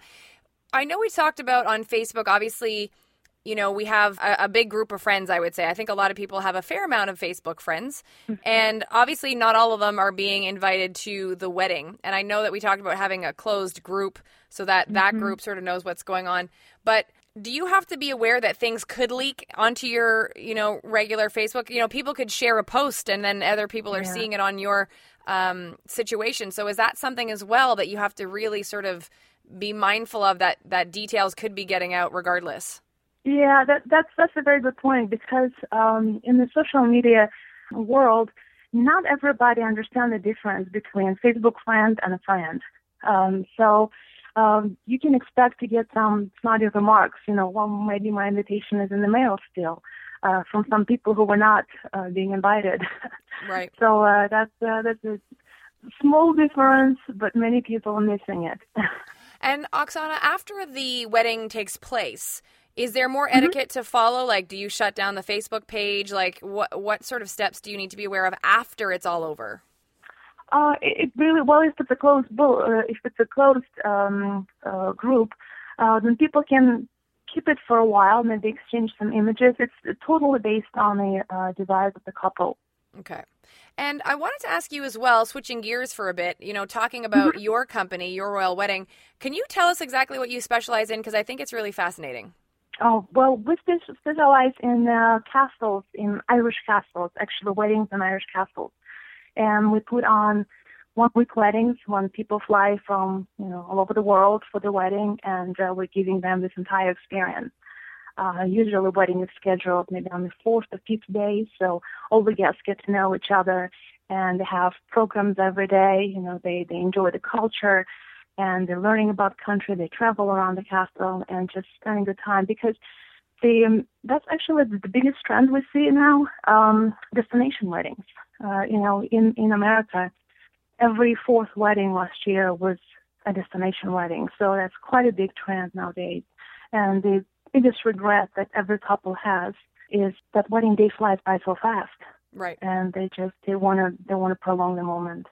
I know we talked about on Facebook, obviously, you know, we have a, a big group of friends, I would say. I think a lot of people have a fair amount of Facebook friends. Mm-hmm. And obviously not all of them are being invited to the wedding. And I know that we talked about having a closed group so that mm-hmm. that group sort of knows what's going on. But do you have to be aware that things could leak onto your, you know, regular Facebook? You know, people could share a post and then other people are yeah. seeing it on your um, situation. So is that something as well that you have to really sort of be mindful of, that, that details could be getting out regardless? Yeah, that, that's that's a very good point, because um, in the social media world, not everybody understands the difference between Facebook friend and a friend. Um, so um, you can expect to get some snotty remarks. You know, well, maybe my invitation is in the mail still uh, from some people who were not uh, being invited. Right. So uh, that's uh, that's a small difference, but many people are missing it. And Oksana, after the wedding takes place, is there more etiquette mm-hmm. to follow? Like, do you shut down the Facebook page? Like, what what sort of steps do you need to be aware of after it's all over? Uh, it really, well, if it's a closed, uh, if it's a closed um, uh, group, uh, then people can keep it for a while, maybe exchange some images. It's totally based on the uh, desires of the couple. Okay. And I wanted to ask you as well, switching gears for a bit, you know, talking about mm-hmm. your company, Your Royal Wedding. Can you tell us exactly what you specialize in? Because I think it's really fascinating. Oh, well, we specialize in uh, castles, in Irish castles, actually weddings in Irish castles. And we put on one-week weddings when people fly from, you know, all over the world for the wedding, and uh, we're giving them this entire experience. Uh, usually wedding is scheduled maybe on the fourth or fifth day, so all the guests get to know each other, and they have programs every day. You know, they, they enjoy the culture, and they're learning about the country. They travel around the castle and just spending good time, because the um, that's actually the biggest trend we see now, um, destination weddings. Uh, you know, in, in America, every fourth wedding last year was a destination wedding, so that's quite a big trend nowadays. And the biggest regret that every couple has is that wedding day flies by so fast. Right. And they just they want to they want to prolong the moment.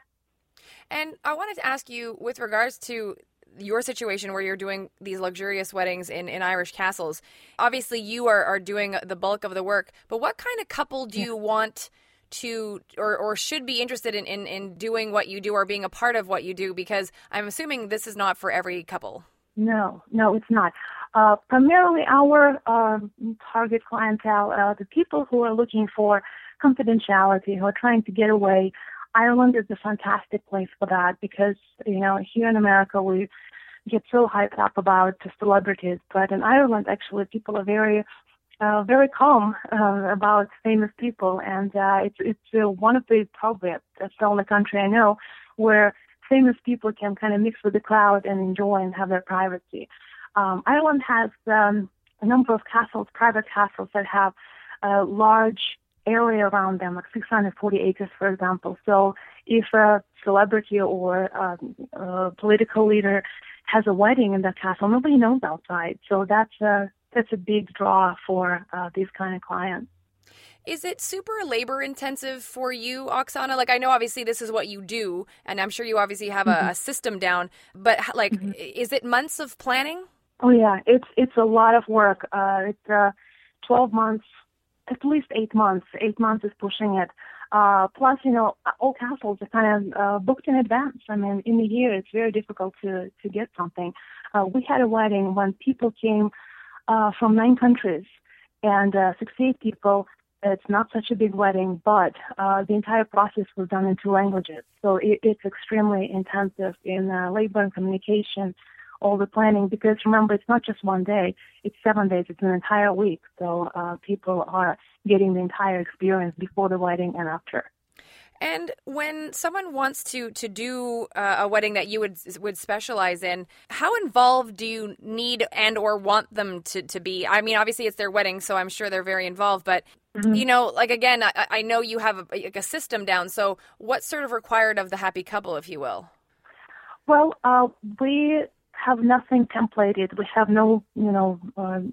And I wanted to ask you, with regards to your situation where you're doing these luxurious weddings in, in Irish castles, obviously you are, are doing the bulk of the work, but what kind of couple do yeah. you want to or, or should be interested in, in, in doing what you do or being a part of what you do? Because I'm assuming this is not for every couple. No, no, it's not. Uh, primarily our uh, target clientele, uh, the people who are looking for confidentiality, who are trying to get away. Ireland is a fantastic place for that, because, you know, here in America we get so hyped up about celebrities, but in Ireland actually people are very, uh, very calm uh, about famous people, and uh, it's it's uh, one of the probably that's the only country I know where famous people can kind of mix with the crowd and enjoy and have their privacy. Um, Ireland has um, a number of castles, private castles that have a large area around them, like six hundred forty acres, for example. So if a celebrity or um, a political leader has a wedding in that castle, nobody knows outside. So that's a, that's a big draw for uh, these kind of clients. Is it super labor intensive for you, Oksana? Like, I know obviously this is what you do, and I'm sure you obviously have a, mm-hmm. a system down, but like, mm-hmm. is it months of planning? Oh yeah, it's it's a lot of work. Uh, it's uh, twelve months, at least eight months. Eight months is pushing it. Uh, plus, you know, all castles are kind of uh, booked in advance. I mean, in a year, it's very difficult to to get something. Uh, we had a wedding when people came uh, from nine countries and uh, sixty-eight people. It's not such a big wedding, but uh, the entire process was done in two languages. So it, it's extremely intensive in uh, labor and communication, all the planning, because remember, it's not just one day, it's seven days, it's an entire week. So uh, people are getting the entire experience before the wedding and after. And when someone wants to to do uh, a wedding that you would would specialize in, how involved do you need and or want them to, to be? I mean, obviously it's their wedding, so I'm sure they're very involved. But, mm-hmm. you know, like, again, I, I know you have a, like a system down. So what's sort of required of the happy couple, if you will? Well, uh, we have nothing templated. We have no, you know, uh,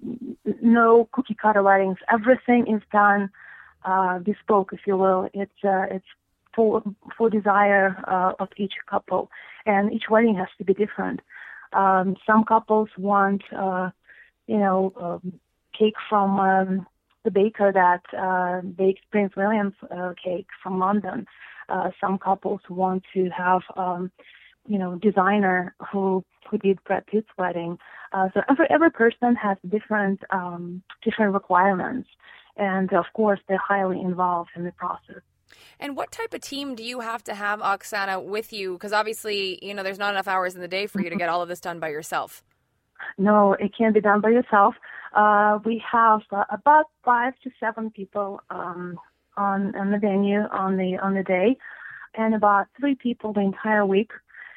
no cookie cutter weddings. Everything is done uh, bespoke, if you will. It's uh, it's for for desire uh, of each couple, and each wedding has to be different. Um, some couples want, uh, you know, um, cake from um, the baker that uh, baked Prince William's uh, cake from London. Uh, some couples want to have, um, you know, designer who who did Brad Pitt's wedding. Uh, so every every person has different um, different requirements, and of course they're highly involved in the process. And what type of team do you have to have, Oksana, with you? Because obviously, you know, there's not enough hours in the day for you to get all of this done by yourself. No, it can't be done by yourself. Uh, we have uh, about five to seven people um, on, on the venue on the on the day, and about three people the entire week.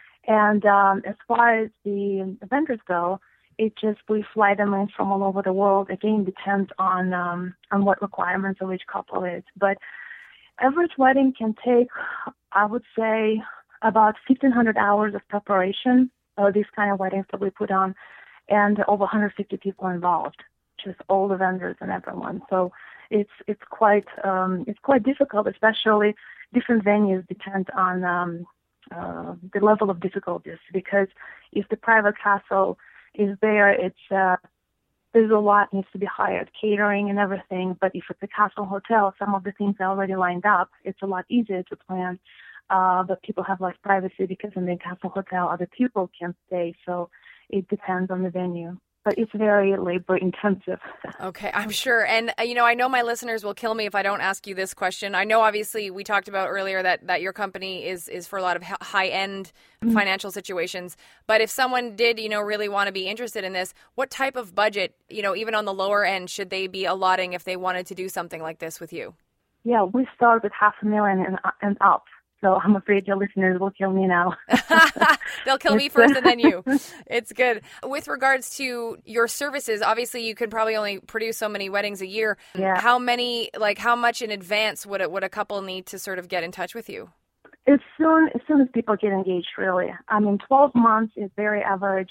And um, as far as the vendors go, it just we fly them in from all over the world. Again, depends on um, on what requirements of each couple is, but average wedding can take, I would say, about fifteen hundred hours of preparation, uh, these kind of weddings that we put on, and over one hundred fifty people involved, just all the vendors and everyone. So it's it's quite um, it's quite difficult, especially different venues depend on um, uh, the level of difficulties, because if the private castle is there, it's uh, there's a lot needs to be hired, catering and everything. But if it's a castle hotel, some of the things are already lined up. It's a lot easier to plan. Uh, but people have less privacy because in the castle hotel, other people can stay. So it depends on the venue. But it's very labor intensive. Okay, I'm sure. And, uh, you know, I know my listeners will kill me if I don't ask you this question. I know, obviously, we talked about earlier that, that your company is, is for a lot of high-end mm-hmm. financial situations. But if someone did, you know, really want to be interested in this, what type of budget, you know, even on the lower end, should they be allotting if they wanted to do something like this with you? Yeah, we start with half a million and, and up. So I'm afraid your listeners will kill me now. They'll kill me first and then you. It's good. With regards to your services, obviously you can probably only produce so many weddings a year. Yeah. How many, like how much in advance would, it, would a couple need to sort of get in touch with you? As soon, as soon as people get engaged, really. I mean, twelve months is very average.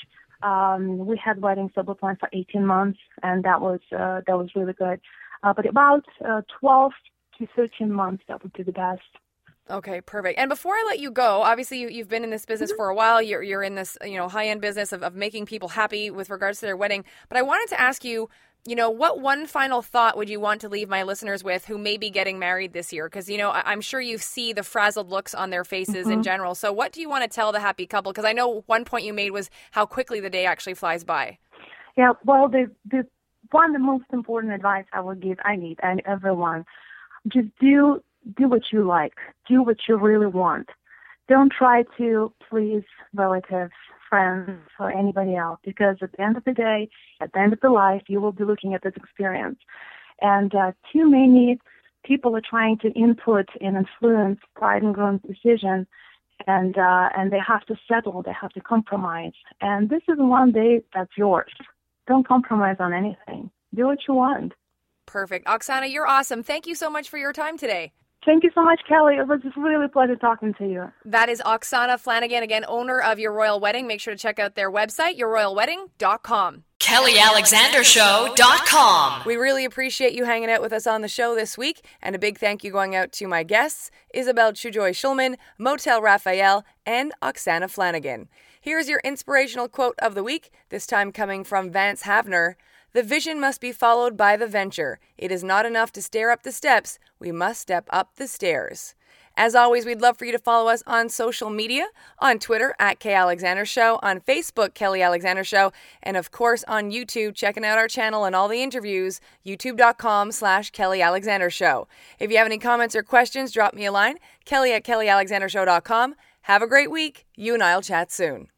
Um, we had weddings that were planned for eighteen months, and that was uh, that was really good. Uh, but about uh, twelve to thirteen months, that would be the best. Okay, perfect. And before I let you go, obviously you, you've been in this business for a while. You're you're in this, you know, high-end business of, of making people happy with regards to their wedding. But I wanted to ask you, you know, what one final thought would you want to leave my listeners with who may be getting married this year? Because, you know, I, I'm sure you see the frazzled looks on their faces mm-hmm. in general. So what do you want to tell the happy couple? Because I know one point you made was how quickly the day actually flies by. Yeah, well, the the one of the most important advice I would give, I need, and everyone, just do do what you like. Do what you really want. Don't try to please relatives, friends, or anybody else, because at the end of the day, at the end of the life, you will be looking at this experience. And uh, too many people are trying to input and influence bride and groom's decision, and uh, and they have to settle, they have to compromise. And this is one day that's yours. don't compromise on anything. Do what you want. Perfect. Oksana, you're awesome. Thank you so much for your time today. Thank you so much, Kelly. It was really a pleasure talking to you. That is Oksana Flanagan, again, owner of Your Royal Wedding. Make sure to check out their website, your royal wedding dot com. Kelly Alexander Show dot com. We really appreciate you hanging out with us on the show this week, and a big thank you going out to my guests, Isabel Chujoy Schulman, Motel Raphael, and Oksana Flanagan. Here's your inspirational quote of the week, this time coming from Vance Havner. The vision must be followed by the venture. It is not enough to stare up the steps. We must step up the stairs. As always, we'd love for you to follow us on social media, on Twitter at K Alexander Show, on Facebook, Kelly Alexander Show, and of course on YouTube, checking out our channel and all the interviews, youtube.com slash Kelly Alexander Show. If you have any comments or questions, drop me a line, Kelly at Kelly Alexander Show dot com. Have a great week. You and I'll chat soon.